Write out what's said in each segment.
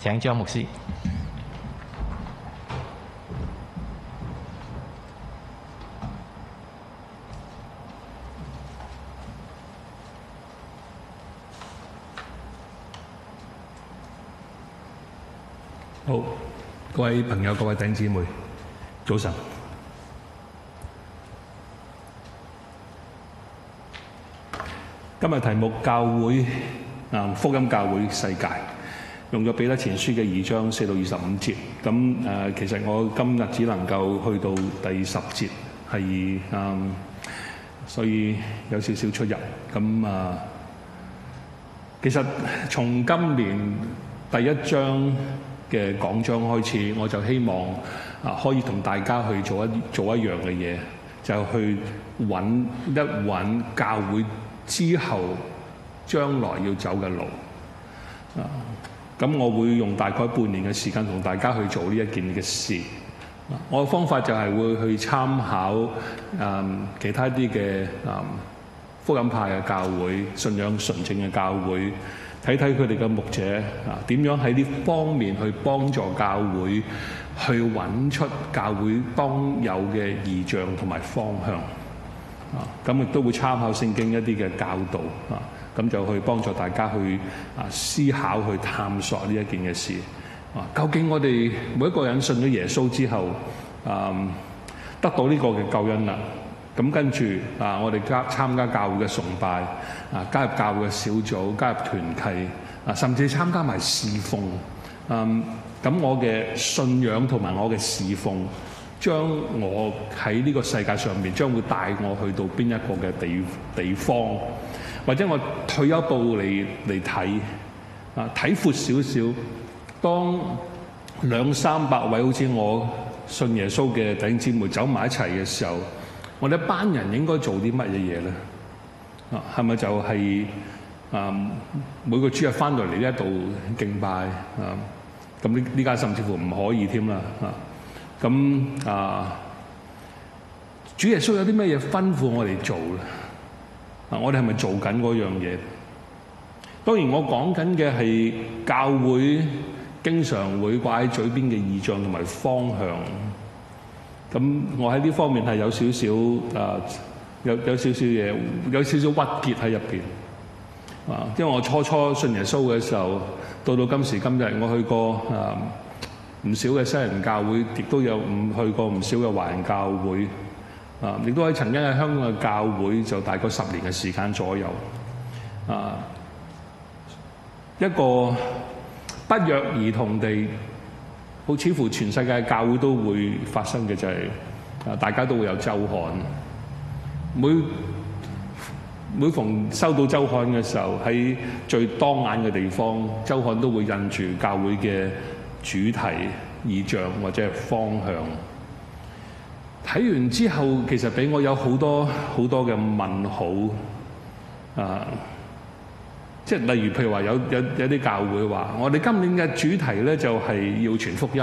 請張牧師。 好，各位朋友、各位弟兄姊妹，早晨。今日題目教會福音教會世界，用咗彼得前書嘅2章4到25節。咁其實我今日只能夠去到第10節，係所以有少少出入。咁其實從今年第1章嘅講章開始，我就希望可以同大家去做一樣嘅嘢，就去揾教會之後將來要走嘅路。咁我會用大概半年嘅時間同大家去做呢一件嘅事。我嘅方法就係會去參考其他啲嘅福音派嘅教會、信仰純正嘅教會，睇睇佢哋嘅牧者點樣喺呢方面去幫助教會去揾出教會當有嘅異象同埋方向。咁亦都會參考聖經一啲嘅教導咁就去幫助大家去思考、去探索呢一件嘅事。究竟我哋每一個人信咗耶穌之後，得到呢個嘅救恩啦，咁跟住我哋參加教會嘅崇拜，加入教會嘅小組，加入團契，甚至參加埋侍奉。咁我嘅信仰同埋我嘅侍奉，將我喺呢個世界上面將會帶我去到邊一個嘅地方，或者我退一步嚟睇，睇闊少少。當200-300位好似我信耶穌嘅弟兄姊妹走埋一齊嘅時候，我哋一班人應該做啲乜嘢嘢咧？係咪就係每個主日翻到嚟呢一度敬拜？咁呢家甚至乎唔可以添啦。主耶穌有啲咩嘢吩咐我哋做咧？我哋係咪做緊嗰樣嘢？當然我講緊嘅係教會經常會掛喺嘴邊嘅異象同埋方向。咁我喺呢方面係有少少有少少嘢，有少少鬱結喺入邊。因為我初信耶穌嘅時候，到今時今日，我去過唔少嘅西人教會，亦都有去過唔少嘅華人教會。亦都曾經喺香港嘅教會，就大概10年嘅時間左右。一個不約而同地，好似乎全世界嘅教會都會發生嘅就係，大家都會有週刊。每逢收到週刊嘅時候，喺最當眼嘅地方，週刊都會印住教會嘅主題、異象或者係方向。睇完之後，其實俾我有好多嘅問號。即係例如，譬如話有啲教會話，我哋今年嘅主題咧就係要傳福音。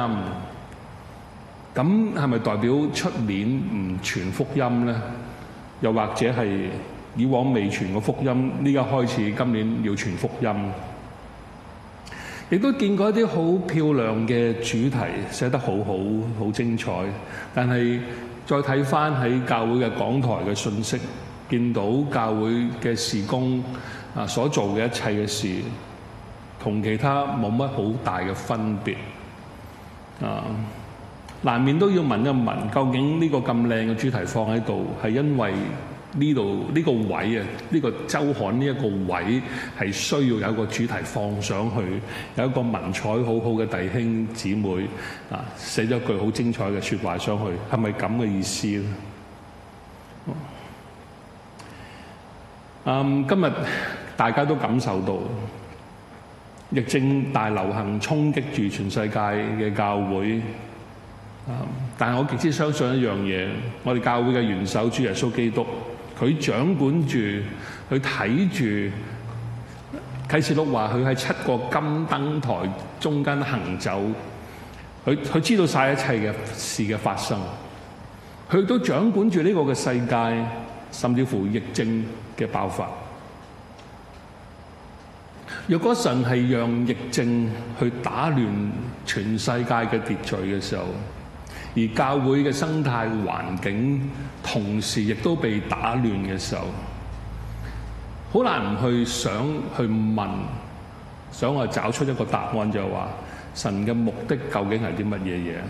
咁係咪代表出年唔傳福音咧？又或者係以往未傳過福音，呢家開始今年要傳福音？亦都見過一啲好漂亮嘅主題，寫得好精彩。但係再睇翻喺教會嘅講台嘅信息，見到教會嘅事工所做嘅一切嘅事，同其他冇乜好大嘅分別。難免都要問一問，究竟呢個咁靚嘅主題放喺度，係因為呢度呢個位啊，呢個週刊呢一個位係需要有一個主題放上去，有一個文采好好嘅弟兄姊妹寫咗一句好精彩嘅説話上去，係咪咁嘅意思咧？今日大家都感受到疫症大流行衝擊住全世界嘅教會。但係我極之相信一樣嘢，我哋教會嘅元首主耶穌基督，佢掌管住，佢睇住。啟示錄話佢喺7個金燈台中間行走，佢知道晒一切嘅事嘅發生，佢都掌管住呢個嘅世界，甚至乎疫症嘅爆發。 若果神係讓疫症去打亂全世界嘅秩序嘅時候，而教會嘅生態環境同時亦都被打亂嘅時候，好難唔去想去問，想我找出一個答案，就係話神嘅目的究竟係啲乜嘢嘢？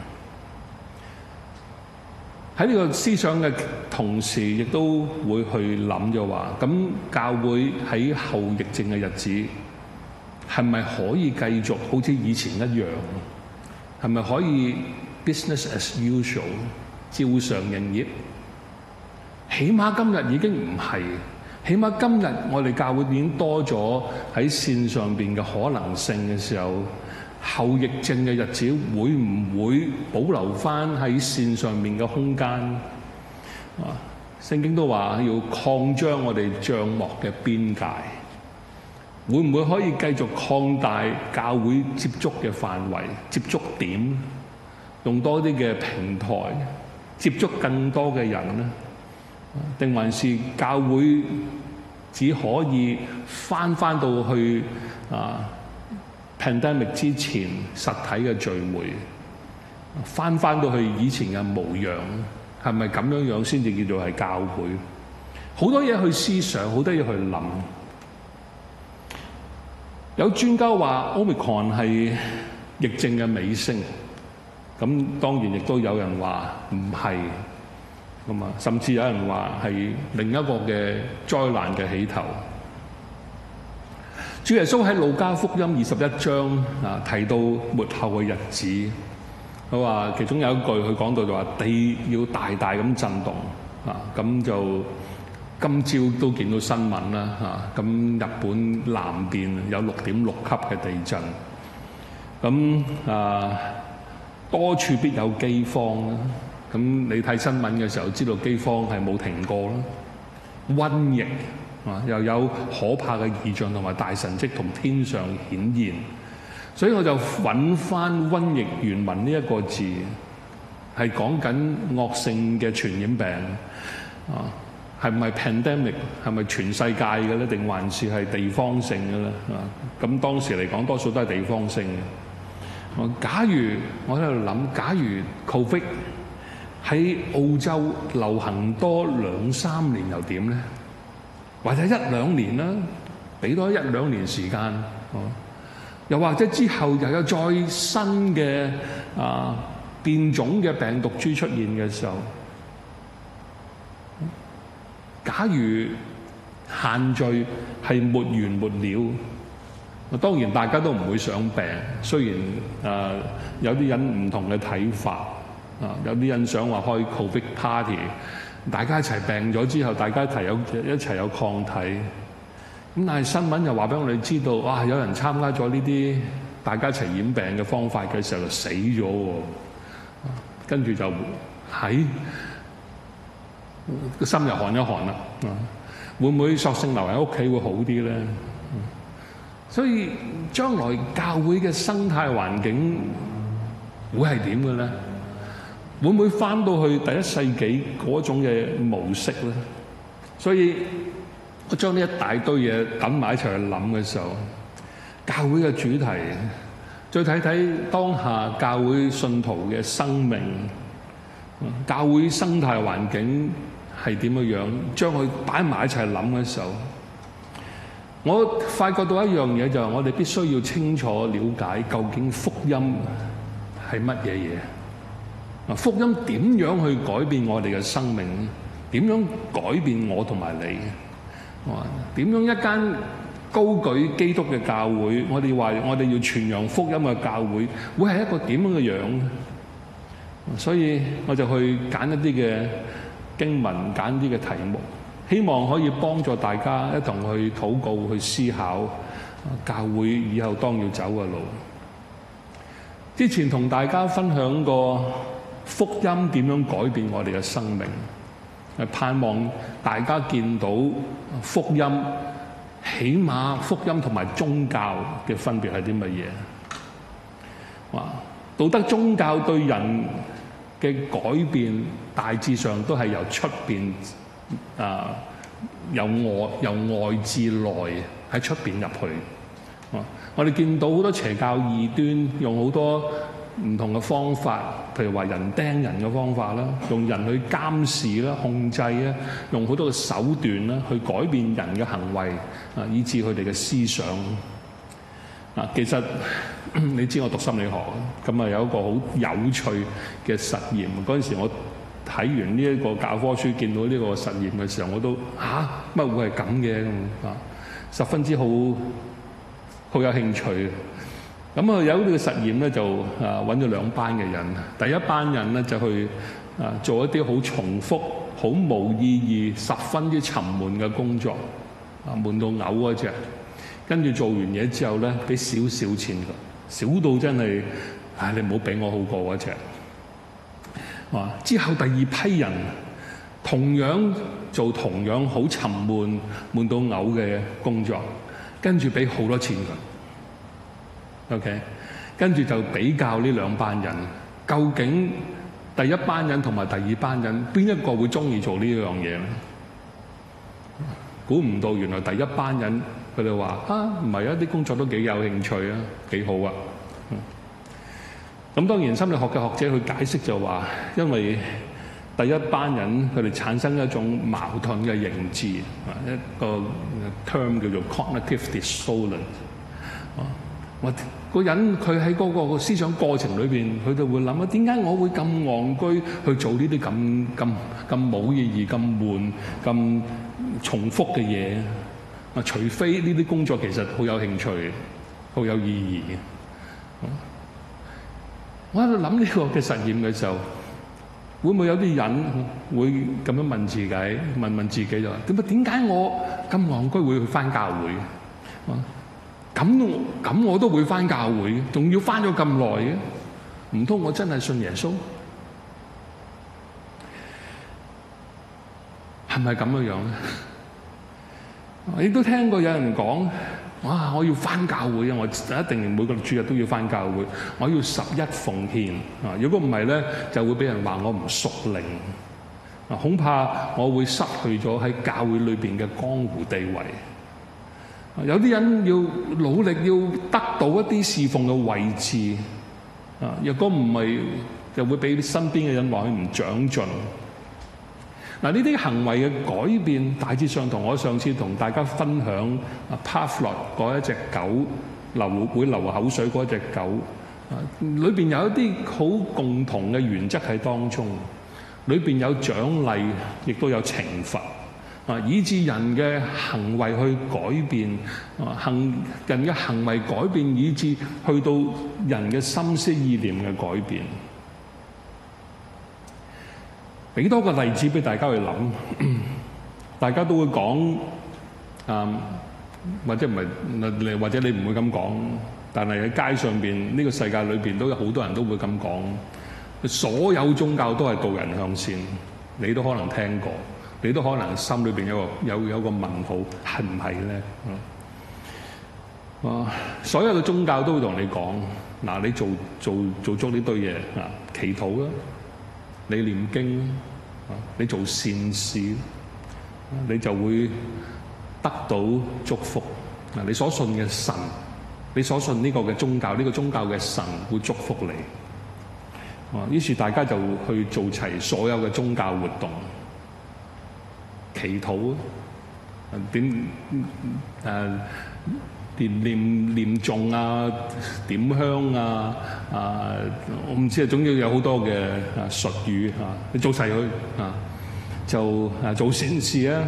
喺呢個思想嘅同時，亦都會去諗就話，咁教會喺後疫症嘅日子係咪可以繼續好似以前一樣？係咪可以 business as usual 照常營業？起碼今日已經唔係，起碼今日我哋教會已經多咗喺線上邊嘅可能性嘅時候，後疫症嘅日子會唔會保留翻喺線上面嘅空間？聖經都話要擴張我哋帳幕嘅邊界，會唔會可以繼續擴大教會接觸嘅範圍、接觸點，用多啲嘅平台接觸更多嘅人呢？定還是教會只可以翻到去pandemic 之前實體嘅聚會，翻到去以前嘅模樣，係咪咁樣先至叫做係教會？好多嘢去思想，好多嘢去諗。有專家話 Omicron 係疫症嘅尾聲，咁當然亦都有人話唔係，咁啊，甚至有人話係另一個嘅災難嘅起頭。主耶穌喺路加福音21章提到末後嘅日子，佢話其中有一句佢講到就話地要大大咁震動咁就今朝都見到新聞啦咁日本南邊有6.6級嘅地震，咁多處必有饑荒啦。咁你睇新聞嘅時候知道饑荒係冇停過啦，瘟疫又有可怕嘅異象同埋大神蹟同天上顯現，所以我就揾翻瘟疫原文呢一個字，係講緊惡性嘅傳染病係唔係 pandemic， 係咪全世界嘅咧，定還是係地方性嘅咧？咁當時嚟講多數都係地方性嘅。假如我喺度諗，假如 Covid 喺澳洲流行多2-3年又點咧？或者1-2年啦，俾多1-2年時間，又或者之後又有再新嘅變種嘅病毒株出現嘅時候，假如限聚係沒完沒了，當然大家都唔會想病，雖然有啲人唔同嘅睇法，有啲人想話開 Covid party。大家一齊病咗之後，大家一齊有抗體。咁但係新聞又話俾我哋知道，哇！有人參加咗呢啲大家一齊染病嘅方法嘅時候就死咗喎。跟住就喺個心又寒一寒啦。會唔會索性留喺屋企會好啲咧？所以將來教會嘅生態環境會係點嘅咧？會唔會翻到去第一世紀嗰種嘅模式咧？所以我將呢一大堆嘢揼埋一齊去諗嘅時候，教會嘅主題，再睇睇當下教會信徒嘅生命，教會生態環境係點樣樣，將佢擺埋一齊諗嘅時候，我發覺到一樣嘢，就係我哋必須要清楚了解究竟福音係乜嘢嘢。福音點樣去改變我哋嘅生命？點樣改變我同埋你？點樣一間高舉基督嘅教會，我哋話我哋要傳揚福音嘅教會，會係一個點樣嘅樣？所以我就去揀一啲嘅經文，揀啲嘅題目，希望可以幫助大家一同去禱告、去思考教會以後當要走嘅路。之前同大家分享過福音點樣改變我哋嘅生命，盼望大家見到福音，起碼福音同埋宗教嘅分別係啲乜嘢？道德宗教對人嘅改變大致上都係由出邊由外至內喺出邊入去， 我哋見到好多邪教異端用好多唔同嘅方法，譬如話人釘人嘅方法啦，用人去監視啦、控制啦，用好多嘅手段啦，去改變人嘅行為啊，以致佢哋嘅思想。嗱，其實你知我讀心理學，咁啊有一個好有趣嘅實驗。嗰陣時我睇完呢一個教科書，見到呢個實驗嘅時候，我都乜會係咁嘅咁啊，十分之好有興趣。咁啊有呢個實驗咧，就揾咗兩班嘅人。第一班人咧就去做一啲好重複、好冇意義、十分之沉悶嘅工作，悶到嘔嗰隻。跟住做完嘢之後咧，俾少少錢佢，少到真係你唔好俾我好過嗰隻。之後第二批人同樣做同樣好沉悶、悶到嘔嘅工作，跟住俾好多錢佢。OK， 跟住就比較呢兩班人，究竟第一班人同埋第二班人邊一個會中意做呢樣嘢咧？估唔到原來第一班人佢哋話唔係啊，啲工作都幾有興趣啊，幾好啊。咁當然心理學嘅學者去解釋就話，因為第一班人佢哋產生一種矛盾嘅認知，一個 term 叫做 cognitive dissonance。個人佢喺嗰個思想過程裏邊，佢就會諗點解我會咁戇居去做呢啲咁冇意義、咁悶、咁重複嘅嘢？除非呢啲工作其實好有興趣、好有意義。我喺度諗呢個嘅實驗嘅時候，會唔會有啲人會咁樣問自己？問自己就話：點解我咁戇居會去返教會？咁我都會返教會，仲要返咗咁耐嘅，唔通我真係信耶穌？係咪咁樣樣咧？我亦都聽過有人講：我要返教會啊！我一定每個主日都要返教會，我要11奉獻啊！如果唔係咧，就會俾人話我唔屬靈啊！恐怕我會失去咗喺教會裏邊嘅江湖地位。有啲人要努力要得到一啲侍奉嘅位置啊！若果唔係，就會俾身邊嘅人話佢唔長進。呢啲行為嘅改變，大致上同我上次同大家分享Pavlov嗰一隻狗會流口水嗰一隻狗裏邊有一啲好共同嘅原則喺當中，裏邊有獎勵，亦都有懲罰以致人嘅行為去改變，人嘅行為改變，以致去到人嘅心思意念嘅改變。俾多個例子俾大家去諗，大家都會講或者唔係，或者你唔會咁講，但係喺街上邊呢個世界裏邊都有好多人都會咁講。所有宗教都係導人向善，你都可能聽過，你都可能心裏邊有個問號，係唔係咧？所有嘅宗教都會同你講，你做足呢堆嘢祈禱啦。你念經，你做善事，你就會得到祝福。你所信嘅神，你所信呢個嘅宗教，呢個宗教嘅神會祝福你。於是大家就去做齊所有嘅宗教活動，祈禱念誦啊，點香啊，我唔知啊，總之有好多嘅術語你做齊佢就做善事啊。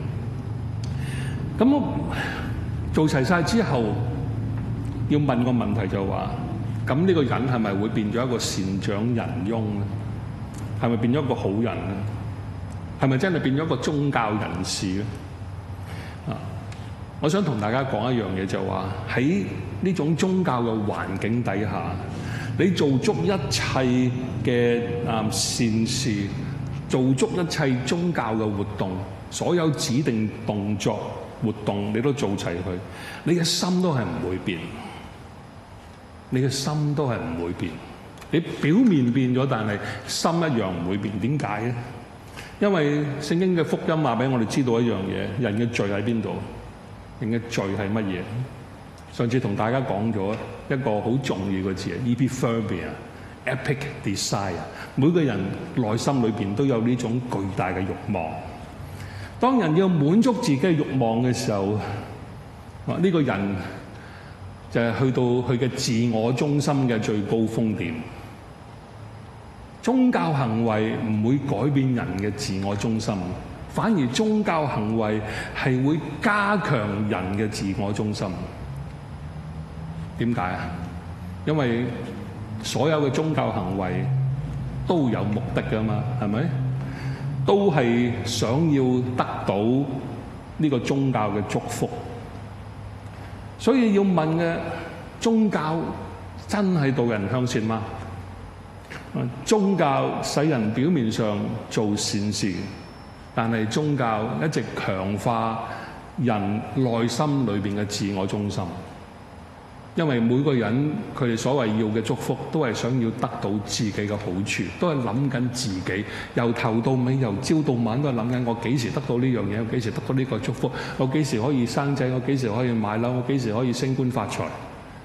咁我做齊晒之後，要問個問題就話：咁呢個人係咪會變咗一個善長仁翁咧？係咪變咗一個好人咧？係咪真係變咗一個宗教人士咧？我想同大家講一樣嘢，就話喺呢種宗教嘅環境底下，你做足一切嘅善事，做足一切宗教嘅活動，所有指定動作活動你都做齊佢，你嘅心都係唔會變，你嘅心都係唔會變。你表面變咗，但係心一樣唔會變。點解咧？因為聖經嘅福音話俾我哋知道一樣嘢，人嘅罪喺邊度？人嘅罪係乜嘢？ 上次同大家講咗一個好重要嘅字，epiphania，epic desire。每個人內心裏邊都有呢種巨大嘅慾望。當人要滿足自己嘅慾望嘅時候，呢個人就係去到佢嘅自我中心嘅最高峰點。宗教行為唔會改變人嘅自我中心，反而宗教行為係會加強人嘅自我中心。點解啊？因為所有嘅宗教行為都有目的㗎嘛，係咪？都係想要得到呢個宗教嘅祝福。所以要問嘅，宗教真係導人向善嗎？宗教使人表面上做善事，但係宗教一直強化人內心裏邊嘅自我中心。因為每個人佢哋所謂要嘅祝福，都係想要得到自己嘅好處，都係諗緊自己，由頭到尾，由朝到晚都係諗緊我幾時得到呢樣嘢，我幾時得到呢個祝福，我幾時可以生仔，我幾時可以買樓，我幾時可以升官發財。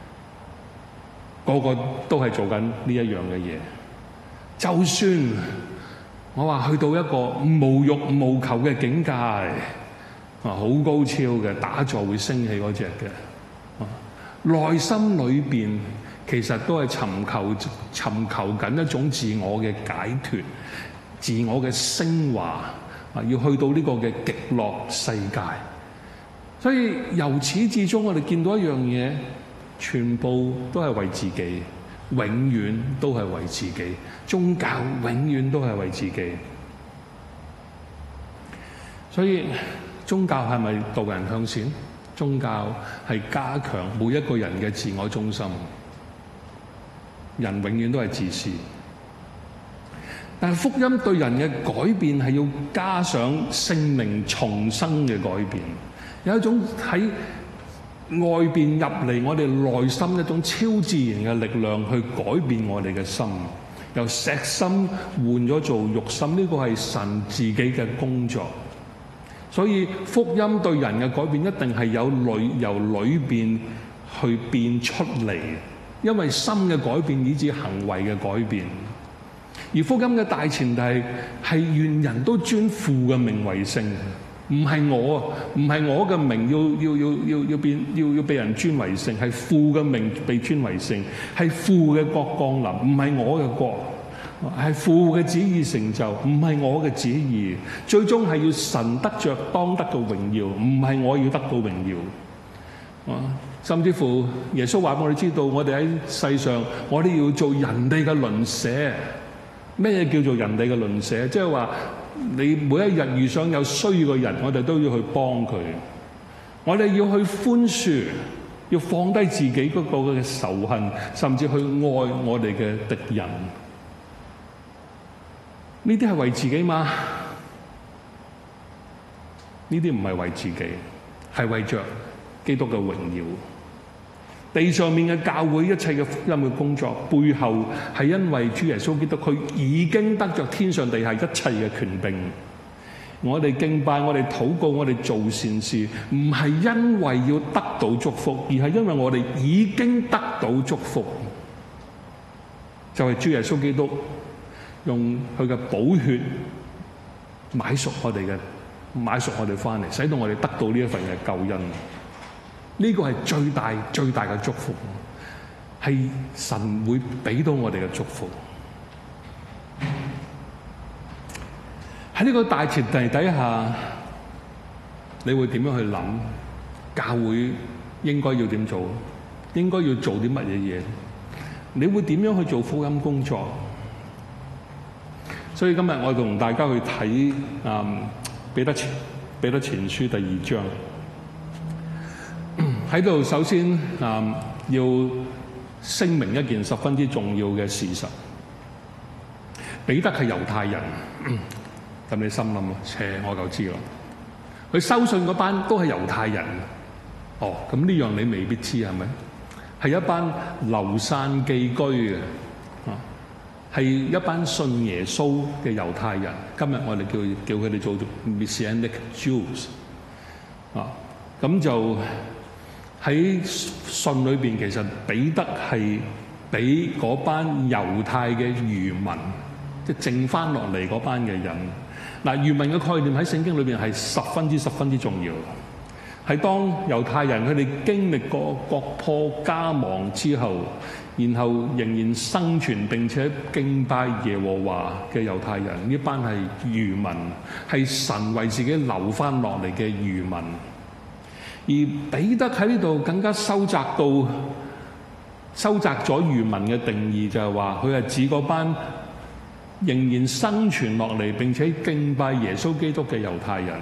個個都係做緊呢一樣嘅嘢。就算我話去到一個無欲無求嘅境界，好高超嘅打坐會升起嗰隻嘅。內心裏邊其實都係尋求緊一種自我嘅解脫、自我嘅升華，要去到呢個嘅極樂世界。所以由始至終，我哋見到一樣嘢，全部都係為自己，永遠都係為自己。宗教永遠都係為自己。所以宗教係咪導人向善？宗教係加強每一個人嘅自我中心，人永遠都係自私。但係福音對人嘅改變係要加上性命重生嘅改變，有一種喺外邊入嚟我哋內心一種超自然嘅力量去改變我哋嘅心，由石心換咗做肉心，呢個係神自己嘅工作。所以福音對人嘅改變一定係由裏邊去變出嚟，因為心嘅改變以至行為嘅改變。而福音嘅大前提係願人都尊父嘅名為聖，唔係我嘅名要被人尊為聖，係父嘅名被尊為聖，係父嘅國降臨，唔係我嘅國。係父嘅旨意成就，唔係我嘅旨意。最終係要神得着當得嘅榮耀，唔係我要得到榮耀。甚至乎耶穌話我哋知道，我哋喺世上，我哋要做人哋嘅鄰舍。咩叫做人哋嘅鄰舍？即係話你每一日遇上有需要嘅人，我哋都要去幫佢。我哋要去寬恕，要放低自己嗰個嘅仇恨，甚至去愛我哋嘅敵人。呢啲係為自己嗎？呢啲唔係為自己，係為着基督嘅榮耀。地上面嘅教會一切嘅福音嘅工作，背後係因為主耶穌基督佢已經得着天上地下一切嘅權柄。我哋敬拜，我哋禱告，我哋做善事，唔係因為要得到祝福，而係因為我哋已經得到祝福。就係主耶穌基督用佢嘅寶血買贖我哋翻嚟，使到我哋得到呢一份嘅救恩。呢個係最大嘅祝福，係神會俾到我哋嘅祝福。喺呢個大前提底下，你會點樣去諗？教會應該要點做？應該要做啲乜嘢嘢？你會點樣去做福音工作？所以今日我同大家去睇彼得前書第2章。喺度首先要聲明一件十分之重要嘅事實。彼得係猶太人，咁你心諗我就知啦。佢收信嗰班都係猶太人。咁呢樣你未必知係咪？係一班流散寄居嘅。係一班信耶穌嘅猶太人，今日我哋叫佢哋做 Messianic Jews。咁就喺信裏邊，其實彼得係俾嗰班猶太嘅餘民，即係剩翻落嚟嗰班嘅人。嗱，餘民嘅概念喺聖經裏邊係十分之重要。係當猶太人佢哋經歷過國破家亡之後，然後仍然生存並且敬拜耶和華嘅猶太人，呢班係餘民，係神為自己留翻落嚟嘅餘民。而彼得喺呢度更加收窄咗餘民嘅定義，就係話佢係指嗰班仍然生存落嚟並且敬拜耶穌基督嘅猶太人。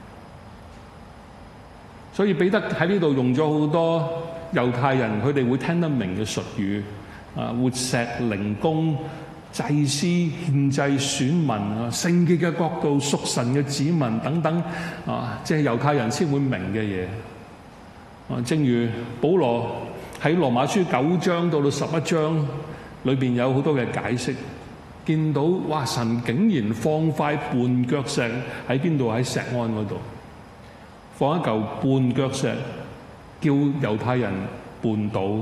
所以彼得喺呢度用咗好多猶太人佢哋會聽得明嘅術語，活石、靈宮、祭司、獻祭、選民、聖潔嘅國度、屬神嘅子民等等，即係猶太人先會明嘅嘢。正如保羅喺羅馬書9章到11章裏邊有好多嘅解釋，見到哇，神竟然放塊絆腳石喺邊度？喺錫安嗰度放一嚿絆腳石，叫猶太人絆倒，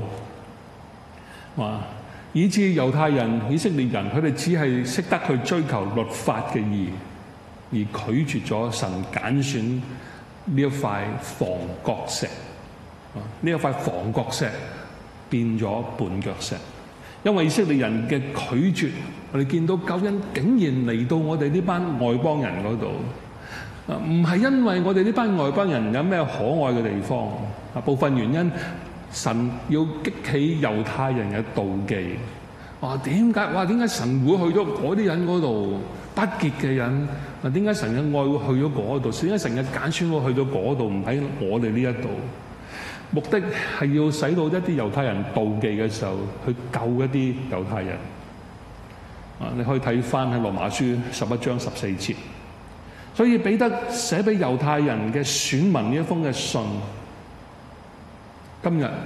以致猶太人、以色列人佢哋只係識得去追求律法嘅義，而拒絕咗神揀選呢一塊房角石。呢一塊房角石變咗絆腳石，因為以色列人嘅拒絕，我哋見到救恩竟然嚟到我哋呢班外邦人嗰度。唔係因為我哋呢班外邦人有咩可愛嘅地方，部分原因神要激起猶太人嘅妒忌。點解神會去咗嗰啲人嗰度，不潔嘅人？點解神嘅愛會去咗嗰度？點解神嘅揀選會去咗嗰度，唔喺我哋呢一度？目的係要使到一啲猶太人妒忌嘅時候，去救一啲猶太人。你可以睇翻喺羅馬書11章14節。所以彼得寫俾猶太人嘅選民呢一封嘅信，今日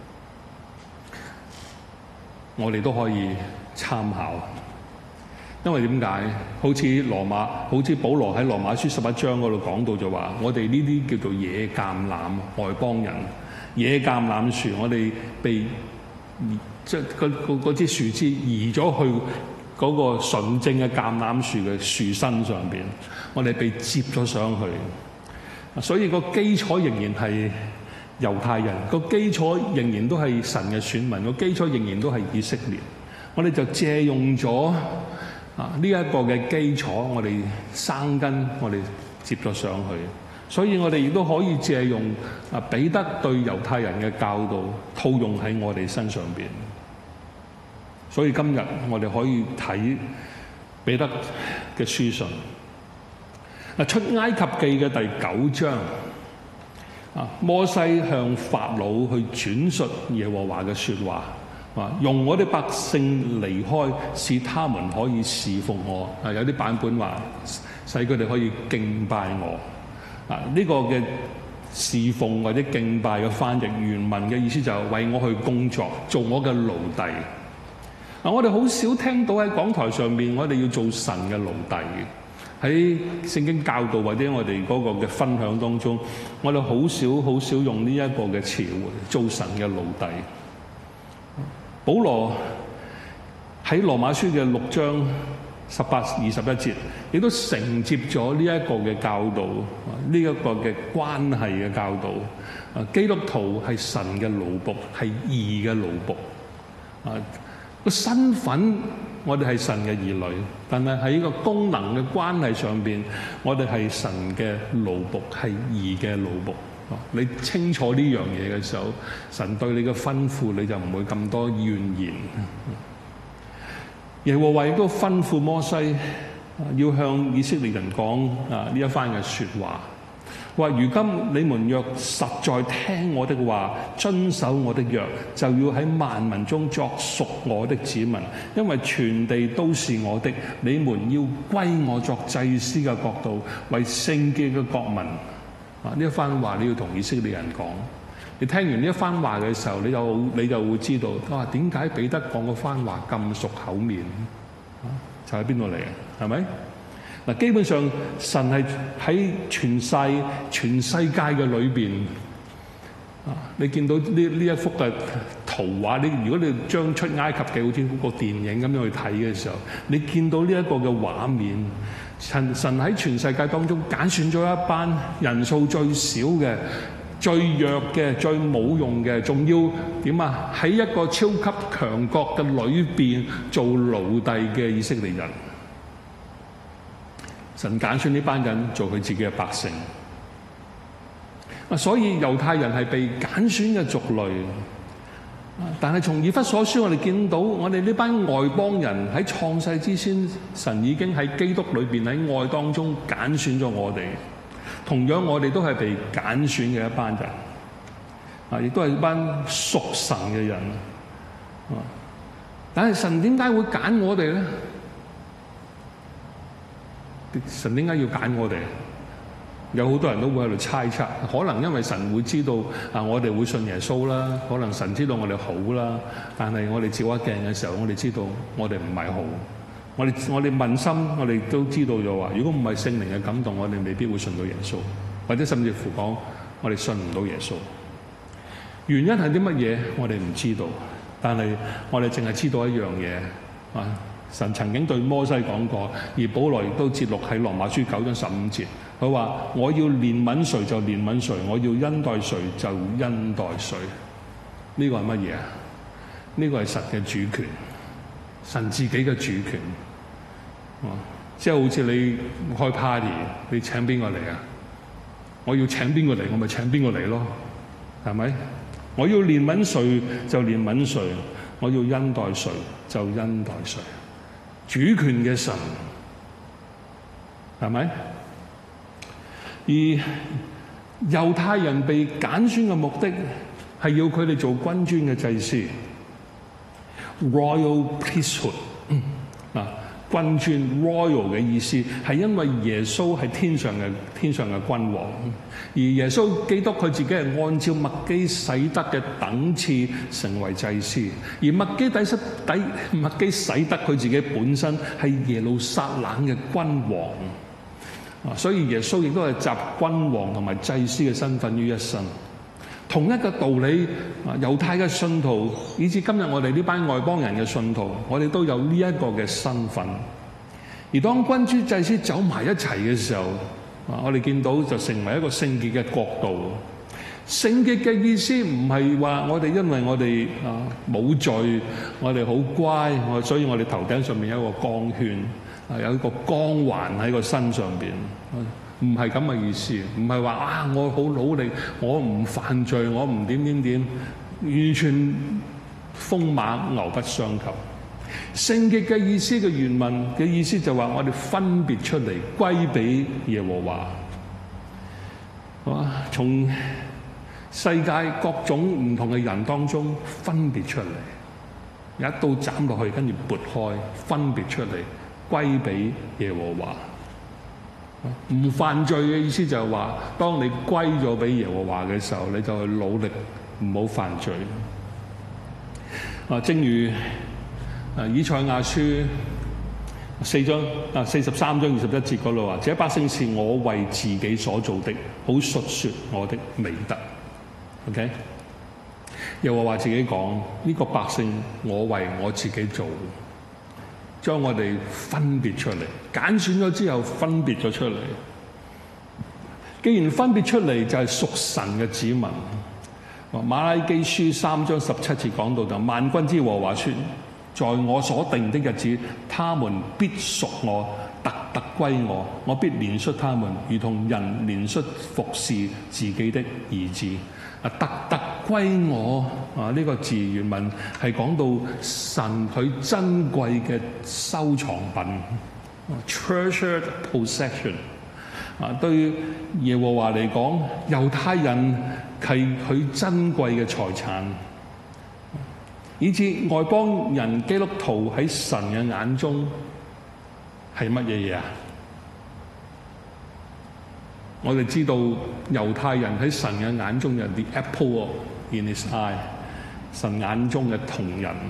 我哋都可以參考。因為點解？好似保羅喺羅馬書11章嗰度講到就話，我哋呢啲叫做野橄欖外邦人，野橄欖樹，我哋被即係嗰支樹枝移咗去嗰個純正嘅橄欖樹嘅樹身上邊，我哋被接咗上去。所以個基礎仍然係猶太人，個基礎仍然都係神嘅選民，個基礎仍然都係以色列。我哋就借用咗呢一個嘅基礎，我哋生根，我哋接咗上去。所以我哋亦都可以借用彼得對猶太人嘅教導，套用喺我哋身上邊。所以今日我哋可以睇彼得嘅書信。出埃及記嘅第9章，摩西向法老去轉述耶和華嘅說話，用我啲百姓離開，使他們可以侍奉我。有啲版本話使佢哋可以敬拜我。呢個嘅侍奉或者敬拜嘅翻譯原文嘅意思就係為我去工作，做我嘅奴隸。我哋好少聽到喺講台上面，我哋要做神嘅奴隸。喺聖經教導或者我哋嗰個嘅分享當中，我哋好少用呢一個嘅詞彙，做神嘅奴隸。保羅喺羅馬書嘅6章18、21節，亦都承接咗呢一個嘅教導，呢一個嘅關係嘅教導。基督徒係神嘅奴僕，係義嘅奴僕。個身份我哋係神嘅兒女，但係喺個功能嘅關係上邊，我哋係神嘅奴僕，係義嘅奴僕。你清楚呢樣嘢嘅時候，神對你嘅吩咐你就唔會咁多怨言。耶和華亦都吩咐摩西要向以色列人講呢一番嘅說話。話如今你們若實在聽我的話，遵守我的約，就要喺萬民中作屬我的子民，因為全地都是我的。你們要歸我作祭司嘅國度，為聖潔嘅國民。呢一番話你要同以色列人講。你聽完呢一番話嘅時候，你就會知道，點解彼得講嗰番話咁熟口面？就喺邊度嚟嘅？係咪？基本上神係喺全世界嘅裏邊， 你見到呢一幅嘅圖畫，如果你將出埃及記好似個電影咁樣去睇嘅時候，你見到呢一個嘅畫面，神喺全世界當中揀選咗一班人數最少嘅、最弱嘅、最冇用嘅，仲要點啊？喺一個超級強國嘅裏邊做奴隸嘅以色列人，神揀選呢班人做佢自己嘅百姓。所以猶太人係被揀選嘅族類，但係從以弗所書我哋見到，我哋呢班外邦人喺創世之先，神已經喺基督裏邊喺愛當中揀選咗我哋。同樣我哋都係被揀選嘅一班人，亦都係一班屬神嘅人。但係神點解會揀我哋咧？神點解要揀我哋？有好多人都會喺度猜測，可能因為神會知道我哋會信耶穌啦，可能神知道我哋好啦，但係我哋照下鏡嘅時候，我哋知道我哋唔係好。我哋問心，我哋都知道咗話，如果唔係聖靈嘅感動，我哋未必會信到耶穌，或者甚至乎講我哋信唔到耶穌。原因係啲乜嘢？我哋唔知道，但係我哋淨係知道一樣嘢啊！神曾經對摩西講過，而保羅亦都節錄喺羅馬書9章15節，佢話：我要憐憫誰就憐憫誰，我要恩待誰就恩待誰。呢個係乜嘢啊？呢個係神嘅主權，神自己嘅主權。即係好似你開 party， 你請邊個嚟啊？我要請邊個嚟，我咪請邊個嚟咯，係咪？我要憐憫誰就憐憫誰，我要恩待誰就恩待誰。主權嘅神，係咪？而猶太人被揀選嘅目的係要佢哋做君尊嘅祭司 ，Royal Priesthood。君尊 Royal 嘅意思係因為耶穌係天上嘅君王，而耶穌基督佢自己係按照麥基洗德嘅等次成為祭司，而麥基洗德佢自己本身係耶路撒冷嘅君王，所以耶穌亦都係集君王同埋祭司嘅身份於一身。同一個道理，猶太嘅信徒，以至今日我哋呢班外邦人嘅信徒，我哋都有呢一個嘅身份。而當君尊祭司走埋一齊嘅時候，我哋見到就成為一個聖潔嘅國度。聖潔嘅意思唔係話我哋因為我哋冇罪，我哋好乖，所以我哋頭頂上面有一個光圈，有一個光環喺個身上邊。唔係咁嘅意思，唔係話我好努力，我唔犯罪，我唔點，完全風馬牛不相及。聖潔嘅意思嘅原文嘅意思就話我哋分別出嚟歸俾耶和華，係嘛？從世界各種唔同嘅人當中分別出嚟，有一刀斬落去，跟住撥開，分別出嚟歸俾耶和華。唔犯罪嘅意思就係話，當你歸咗俾耶和華嘅時候，你就去努力唔好犯罪。正如以賽亞書43章21節嗰度話：這百姓是我為自己所做的，好述說我的美德。OK， 耶和華自己講呢個百姓，我為我自己做。將我哋分別出嚟，揀選咗之後分別咗出嚟。既然分別出嚟，就係屬神嘅子民。馬拉基書3章17節講到就萬軍之耶和華說：在我所定的日子，他們必屬我，特歸我，我必憐恤他們，如同人憐恤服侍自己的兒子。特歸我呢個字原文係講到神佢珍貴嘅收藏品 treasured possession。對耶和華嚟講，猶太人係佢珍貴嘅財產，以至外邦人基督徒喺神嘅眼中係乜嘢嘢啊？我哋知道猶太人喺神嘅眼中有 the apple in his eye， 神眼中嘅瞳人。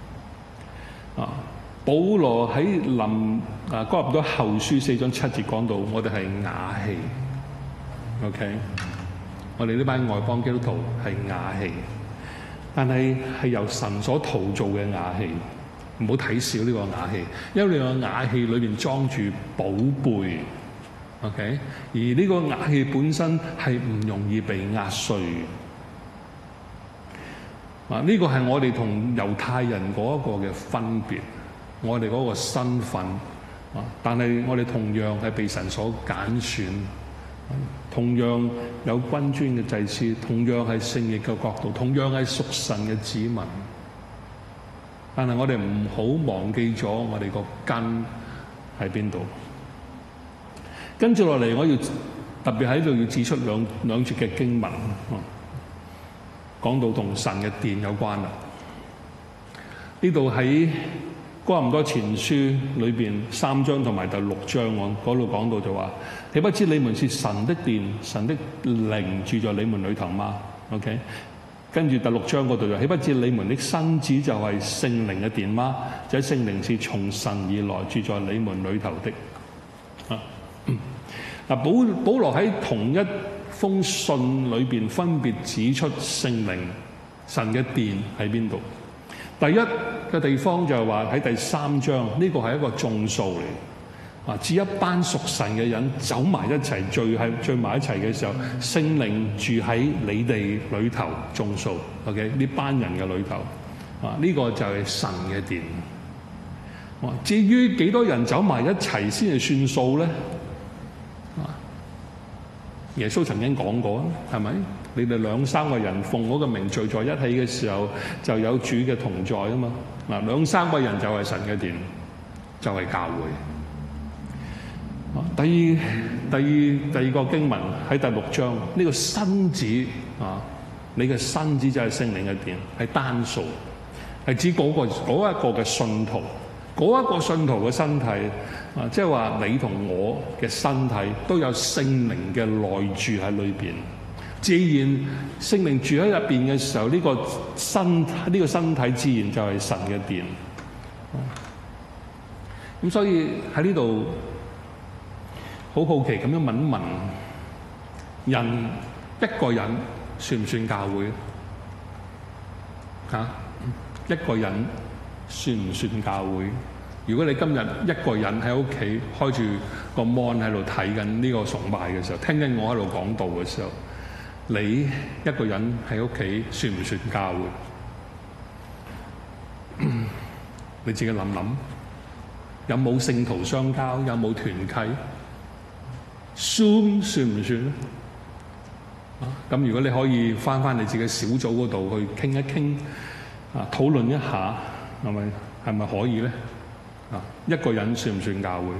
保羅喺哥林多後書4章7節講到，我哋係瓦器。OK， 我哋呢班外邦基督徒係瓦器，但係由神所陶造嘅瓦器，唔好睇小呢個瓦器，因為呢個瓦器裏邊裝住寶貝。OK， 而呢個瓦器本身係唔容易被壓碎。呢個係我哋同猶太人嗰一個嘅分別，我哋嗰個身份。但係我哋同樣係被神所揀選，同樣有君尊嘅祭司，同樣係聖潔嘅國度，同樣係屬神嘅子民。但係我哋唔好忘記咗我哋個根喺邊度。跟住落嚟，我要特別喺度要指出兩節嘅經文，講到同神嘅殿有關啦。呢度喺哥林多前書裏邊3章同埋第6章，我嗰度講到就話：豈不知你們是神的殿，神的靈住在你們裏頭嗎 ？OK， 跟住第6章嗰度就：豈不知你們的身子就係聖靈嘅殿嗎？這聖靈是從神而來，住在你們裏頭的。嗱，保羅喺同一封信裏邊分別指出聖靈、神嘅殿喺邊度。第一嘅地方就係話喺第3章，呢個係一個眾數嚟，指一班屬神嘅人走埋一齊聚埋一齊嘅時候，聖靈住喺你哋裏頭，眾數 OK 呢班人嘅裏頭，呢個就係神嘅殿。至於幾多人走埋一齊先係算數咧？耶穌曾經講過，係咪？你哋2-3個人奉我嘅名聚在一起嘅時候，就有主嘅同在啊嘛。2-3個人就係神嘅殿，就係教會。第二個經文喺第6章，呢個身子你嘅身子就係聖靈嘅殿，係單數，係指嗰一個嘅信徒，嗰一個信徒嘅身體。即係話你同我嘅身體都有聖靈嘅內住喺裏邊。自然聖靈住喺入邊嘅時候，呢個身體自然就係神嘅殿。咁所以喺呢度好好奇咁樣問一問，人一個人算唔算教會？一個人算唔算教會？如果你今日一個人喺屋企開住個 mon 喺度睇緊呢個崇拜嘅時候，聽緊我喺度講道嘅時候，你一個人喺屋企算唔算教會？你自己諗諗，有冇聖徒相交？有冇團契？算唔算咧？咁如果你可以返你自己小組嗰度去傾一傾，討論一下，係咪可以咧？一個人算唔算教會？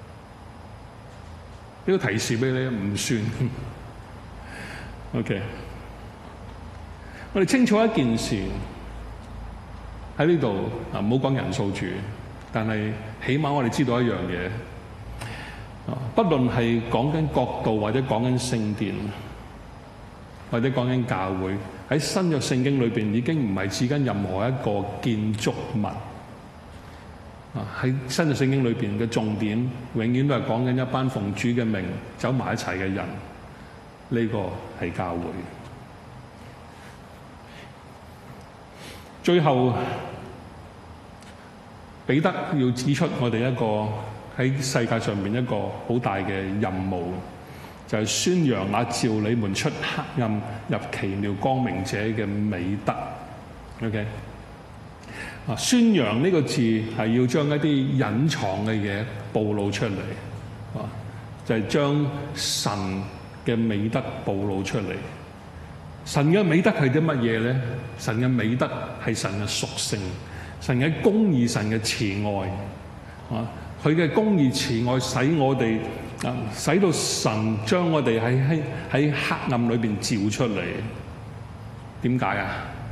呢個提示俾你，唔算。OK， 我哋清楚一件事喺呢度，唔好講人數住，但係起碼我哋知道一樣嘢，不論係講緊國度，或者講緊聖殿，或者講緊教會，喺新約聖經裏邊已經唔係指緊任何一個建築物。喺新約聖經裏邊嘅重點，永遠都係講緊一班奉主嘅名走埋一齊嘅人，呢個係教會。最後，彼得要指出我哋一個喺世界上面一個好大嘅任務，就係宣揚那召你們出黑暗入奇妙光明者嘅美德。OK。宣揚呢個字係要將一啲隱藏嘅嘢暴露出嚟，就係將神嘅美德暴露出嚟。神嘅美德係啲乜嘢咧？神嘅美德係神嘅屬性，神嘅公義，神嘅慈愛。佢嘅公義慈愛使我哋使到神將我哋喺黑暗裏邊照出嚟。點解啊？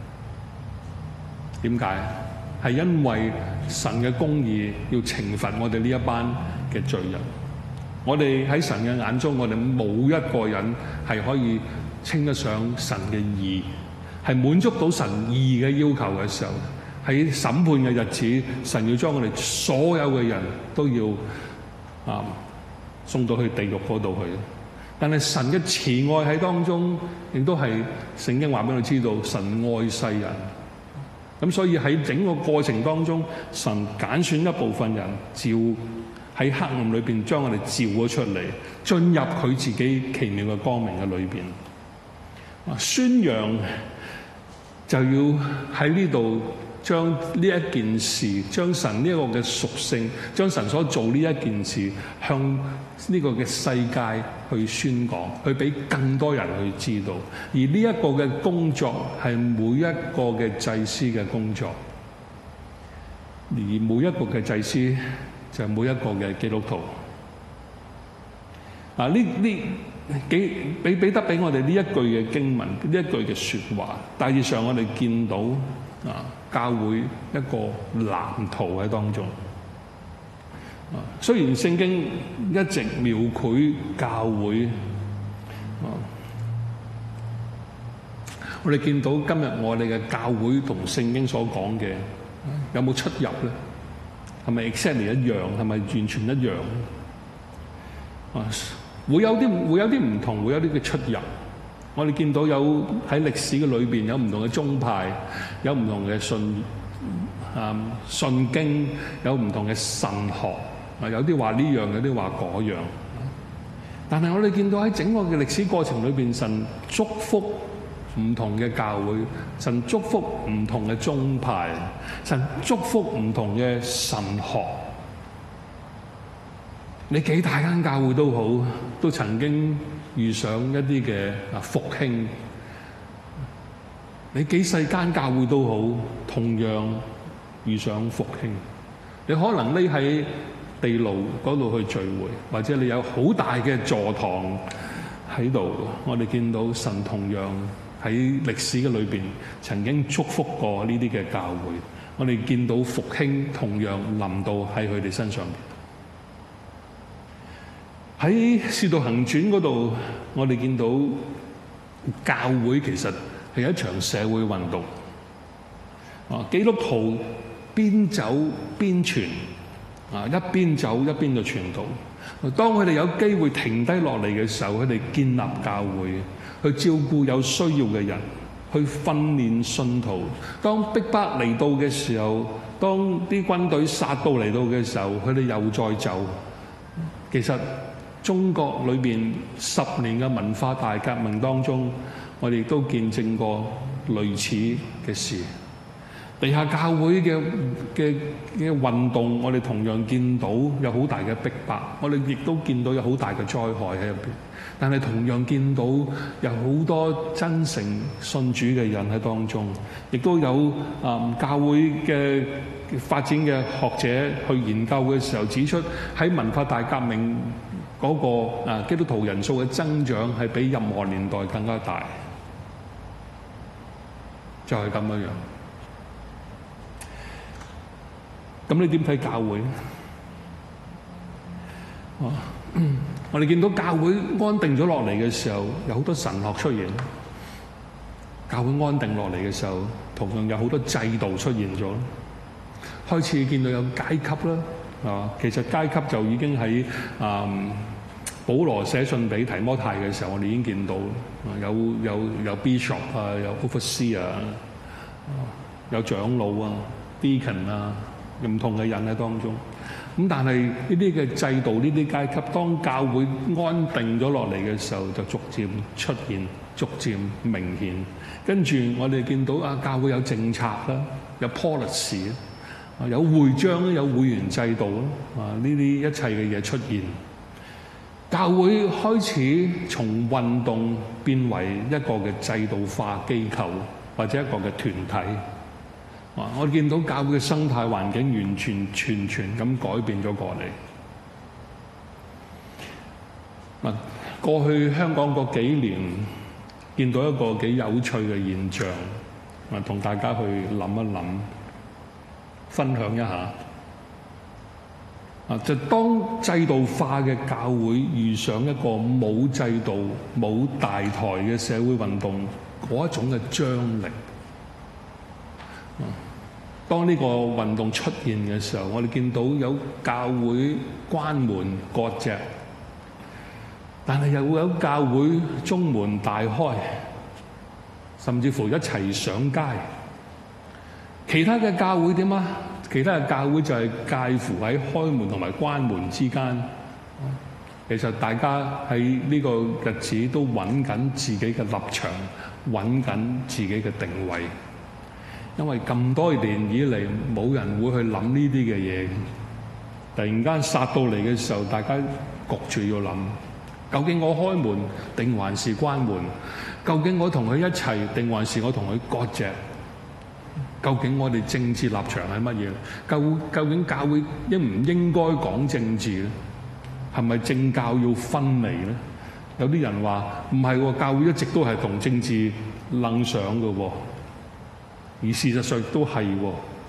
點解？係因為神嘅公義要懲罰我哋呢一班嘅罪人。我哋喺神嘅眼中，我哋冇一個人係可以稱得上神嘅義，係滿足到神義嘅要求嘅時候，喺審判嘅日子，神要將我哋所有嘅人都要送到去地獄嗰度去。 但係神嘅慈愛喺當中，亦都係聖經話俾我哋知道，神愛世人。咁所以喺整個過程當中，神揀選一部分人，照喺黑暗裏邊將我哋召咗出嚟，進入佢自己奇妙嘅光明嘅裏邊。宣揚就要喺呢度將呢一件事，將神呢一個嘅屬性，將神所做呢一件事向呢個嘅世界去宣講，去俾更多人去知道。而呢一個嘅工作係每一個嘅祭司嘅工作，而每一個嘅祭司就係每一個嘅基督徒。嗱，彼得俾我哋呢一句嘅經文，呢一句嘅説話，大致上我哋見到教會一個藍圖喺當中。雖然聖經一直描繪教會，我哋見到今日我哋嘅教會同聖經所講嘅有冇出入咧？係咪 exactly 一樣？係咪完全一樣？會有啲唔同，會有啲嘅出入。我哋見到有喺歷史嘅裏邊有唔同嘅宗派，有唔同嘅信經，有唔同嘅神學。有啲話呢樣，有啲話嗰樣。但係我哋見到喺整個嘅歷史過程裏邊，神祝福唔同嘅教會，神祝福唔同嘅宗派，神祝福唔同嘅神學。你幾大間教會都好，都曾經遇上一啲嘅復興。你幾細間教會都好，同樣遇上復興。你可能匿喺地牢嗰度去聚會，或者你有好大嘅座堂喺度。我哋見到神同樣喺歷史嘅裏邊曾經祝福過呢啲嘅教會。我哋見到復興同樣臨到喺佢哋身上邊。喺《使徒行傳》嗰度，我哋見到教會其實係一場社會運動。基督徒邊走邊傳，一邊走一邊就傳道。當佢哋有機會停低落嚟嘅時候，佢哋建立教會，去照顧有需要嘅人，去訓練信徒。當逼迫嚟到嘅時候，當啲軍隊殺到嚟到嘅時候，佢哋又再走。其實中國裏邊10年嘅文化大革命當中，我哋亦都見證過類似嘅事。地下教會嘅運動，我哋同樣見到有好大嘅逼迫，我哋亦都見到有好大嘅災害喺入邊。但係同樣見到有好多真誠信主嘅人喺當中，亦都有教會嘅發展嘅學者去研究嘅時候指出，喺文化大革命嗰個基督徒人數嘅增長係比任何年代更加大，就係咁樣樣。咁你點睇教會？我哋見到教會安定咗落嚟嘅時候，有好多神學出現。教會安定落嚟嘅時候，同樣有好多制度出現咗。開始見到有階級啦，其實階級就已經喺保羅寫信俾提摩太嘅時候，我哋已經見到有 bishop 啊，有 overseer 啊，有長老啊 deacon 啊。唔同嘅人喺當中，咁但係呢啲嘅制度、呢啲階級，當教會安定咗落嚟嘅時候，就逐漸出現、逐漸明顯。跟住我哋見到教會有政策啦，有 policy 有會章有會員制度呢啲一切嘅嘢出現。教會開始從運動變為一個嘅制度化機構，或者一個嘅團體。我見到教會嘅生態環境完全咁改變咗過嚟。過去香港嗰幾年見到一個幾有趣嘅現象，同大家去諗一諗，分享一下。就當制度化嘅教會遇上一個冇制度、冇大台嘅社會運動嗰一種嘅張力。當呢個運動出現嘅時候，我哋見到有教會關門割席， 但係又會有教會中門大開，甚至乎一齊上街。其他嘅教會點啊？其他嘅教會就係介乎喺開門同埋關門之間。其實大家喺呢個日子都揾緊自己嘅立場，揾緊自己嘅定位。因為咁多年以嚟冇人會去諗呢啲嘅嘢，突然間殺到嚟嘅時候，大家焗住要諗：究竟我開門定還是關門？究竟我同佢一齊定還是我同佢割席？究竟我哋政治立場係乜嘢？究竟教會應唔應該講政治咧？係咪政教要分離咧？有啲人話唔係喎，教會一直都係同政治楞上嘅喎，而事實上都係喎。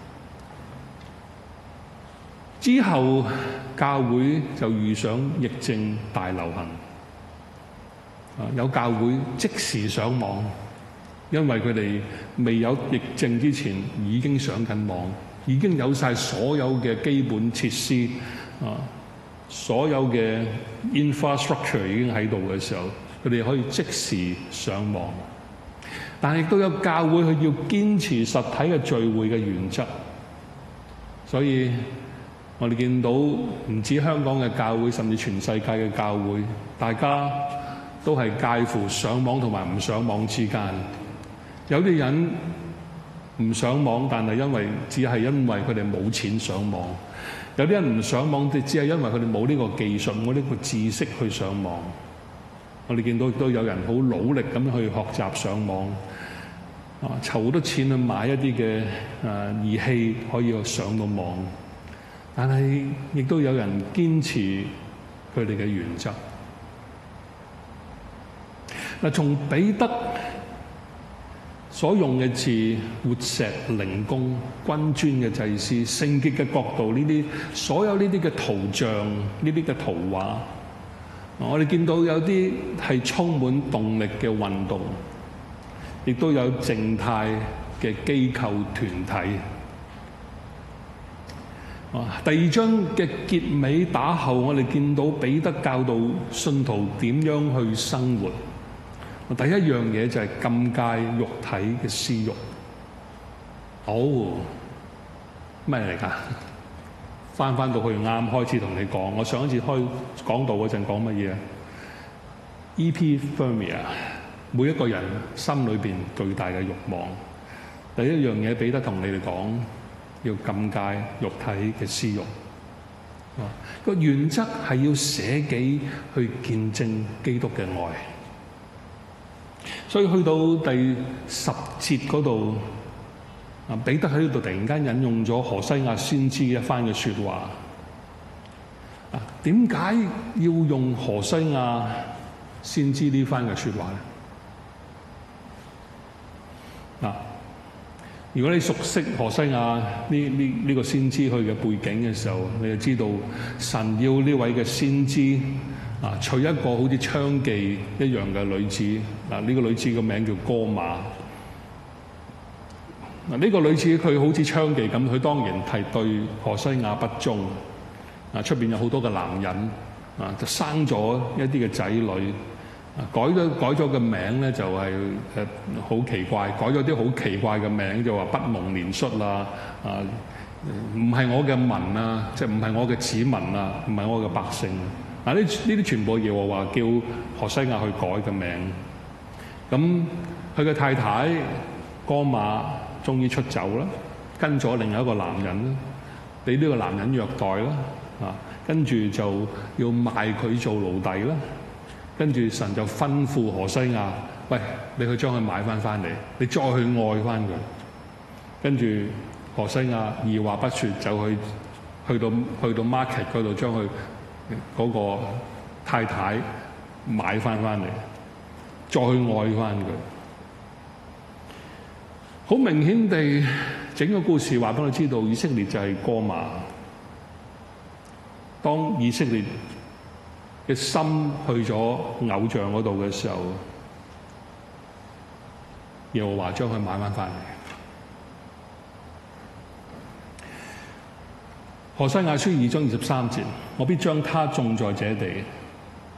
之後教會就遇上疫症大流行，有教會即時上網，因為佢哋未有疫症之前已經上緊網，已經有晒所有嘅基本設施所有嘅 infrastructure 已經喺度嘅時候，佢哋可以即時上網。但係亦都有教會佢要堅持實體嘅聚會嘅原則，所以我哋見到唔止香港嘅教會，甚至全世界嘅教會，大家都係介乎上網同埋唔上網之間。有啲人唔上網，但係只係因為佢哋冇錢上網；有啲人唔上網，只係因為佢哋冇呢個技術、冇呢個知識去上網。我哋見到都有人好努力咁去學習上網，籌好多錢去買一啲嘅儀器可以上到網，但係亦都有人堅持佢哋嘅原則。嗱，從彼得所用嘅字活石、靈宮、君尊嘅祭司、聖潔嘅國度，呢啲所有呢啲嘅圖像、呢啲嘅圖畫，我哋見到有啲係充滿動力嘅運動，亦都有靜態嘅機構團體。第二章嘅結尾打後，我哋見到彼得教導信徒點樣去生活。第一樣嘢就係禁戒肉體嘅私慾。咩嚟㗎？翻到去啱開始同你講，我上一次講道嗰陣講乜嘢？Epithumia， 每一個人心裏邊巨大嘅慾望。第一樣嘢彼得同你哋講，要禁戒肉體嘅私慾。個原則係要捨己去見證基督嘅愛。所以去到第10節嗰度，彼得喺呢度突然間引用咗何西阿先知一番嘅説話。點解要用何西阿先知呢番嘅説話咧？如果你熟悉何西阿呢個先知佢嘅背景嘅時候，你就知道神要呢位嘅先知娶一個好似娼妓一樣嘅女子。呢個女子個名叫歌瑪。呢個女子佢好似娼妓咁，佢當然係對何西阿不忠。出邊有好多嘅男人就生咗一啲嘅仔女，改咗個名咧就係好奇怪，改咗啲好奇怪嘅名，就話不蒙憐恤啦，唔係我嘅民啊，即係唔係我嘅子民啊，唔係我嘅百姓。呢啲全部耶和華叫何西阿去改嘅名。咁佢嘅太太歌瑪終於出走啦，跟咗另一個男人啦，俾呢個男人虐待啦，跟住就要賣佢做奴隸啦。跟住神就吩咐何西阿：喂，你去將佢買翻嚟，你再去愛翻佢。跟住何西阿二話不說就去到 market 嗰度將佢嗰個太太買翻嚟，再去愛翻佢。好明顯地，整個故事話俾我知道，以色列就係歌瑪。當以色列嘅心去咗偶像嗰度嘅時候，耶和華將佢買翻嚟。何西阿書2章23節，我必將他種在這地，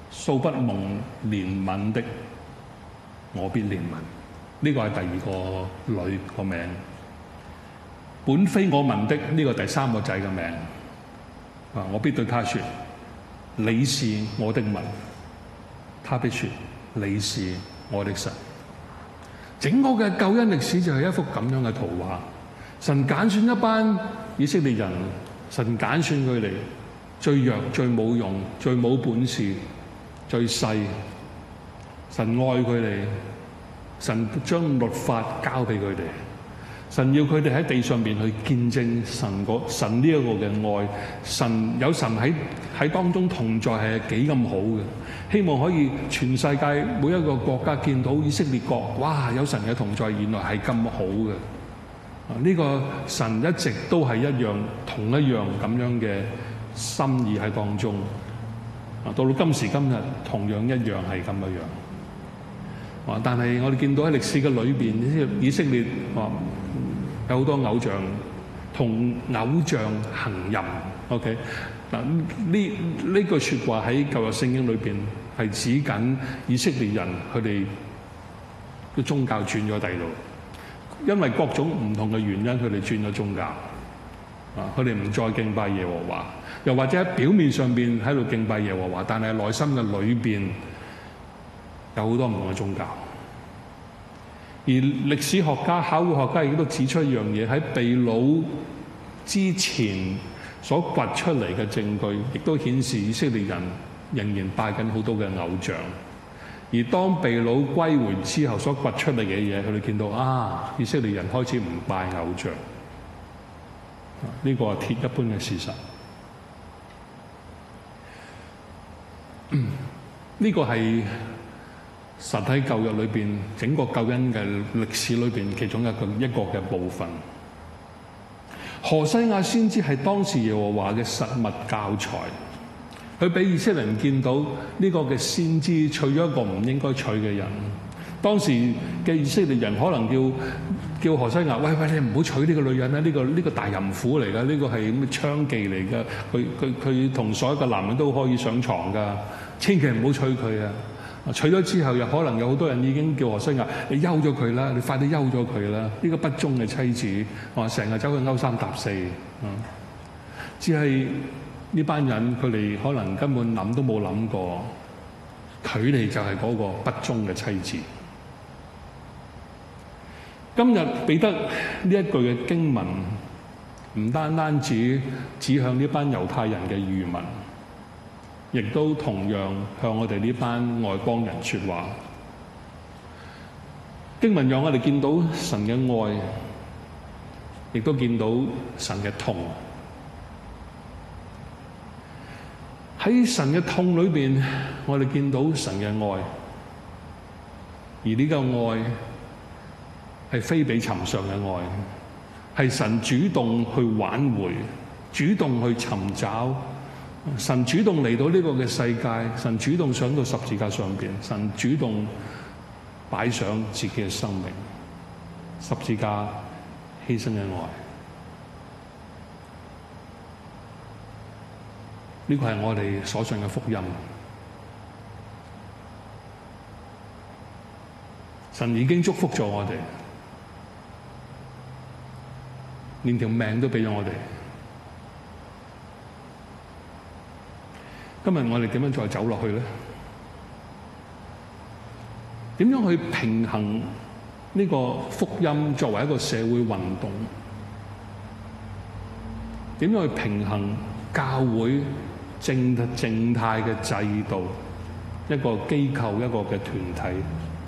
素不蒙憐憫的，我必憐憫。呢個係第二個女個名。本非我民的，呢個第三個仔嘅名。我必對他說：你是我的民。他必說：你是我的神。整個嘅救恩歷史就係一幅咁樣嘅圖畫。神揀選一班以色列人，神揀選佢哋最弱、最冇用、最冇本事、最細。神愛佢哋，神將律法交俾佢哋。神要佢哋喺地上邊去見證神呢一個嘅愛。有神喺當中同在係幾咁好嘅。希望可以全世界每一個國家見到以色列國，哇！有神嘅同在，原來係咁好嘅。呢個神一直都係同一樣咁樣嘅心意喺當中。到今時今日，同樣一樣係咁嘅樣。但係我哋見到喺歷史嘅裏邊，以色列有好多偶像，同偶像行淫。OK， 嗱呢句説話喺舊約聖經裏邊係指緊以色列人佢哋嘅宗教轉咗第度，因為各種唔同嘅原因，佢哋轉咗宗教。佢哋唔再敬拜耶和華，又或者喺表面上邊喺度敬拜耶和華，但係內心嘅裏邊有好多唔同嘅宗教。而歷史學家、考古學家亦都指出一樣嘢，喺被擄之前所掘出嚟嘅證據，亦都顯示以色列人仍然拜緊好多嘅偶像。而當被擄歸回之後所掘出嚟嘅嘢，佢哋見到以色列人開始唔拜偶像。呢個係鐵一般嘅事實。呢個係神喺舊約裏邊整個救恩嘅歷史裏邊其中一個嘅部分。何西亞先知係當時耶和華嘅實物教材，佢俾以色列人見到呢個嘅先知娶咗一個唔應該娶嘅人。當時嘅以色列人可能叫何西亞，喂，你唔好娶呢個女人啦！呢個大淫婦嚟㗎，呢個係咁嘅娼妓嚟㗎。佢同所有嘅男人都可以上床㗎，千祈唔好娶佢啊！娶咗之後，又可能有好多人已經叫何西亞，你休咗佢啦，你快啲休咗佢啦！呢個不忠嘅妻子，成日走去勾三搭四。只係呢班人，佢哋可能根本諗都冇諗過，佢哋就係嗰個不忠嘅妻子。今日彼得呢一句嘅經文，唔單止指向呢班猶太人嘅餘民，亦都同樣向我哋呢班外邦人說話。經文讓我哋見到神嘅愛，亦都見到神嘅痛。喺神嘅痛裏邊，我哋見到神嘅愛，而呢個愛係非比尋常嘅愛，係神主動去挽回，主動去尋找，神主動嚟到呢個嘅世界，神主動上到十字架上邊，神主動擺上自己嘅生命，十字架犧牲嘅愛。呢個係我哋所信嘅福音。神已經祝福咗我哋，連條命都俾咗我哋。今日我哋點樣再走落去咧？點樣去平衡呢個福音作為一個社會運動？點樣去平衡教會靜態嘅制度，一個機構，一個嘅團體？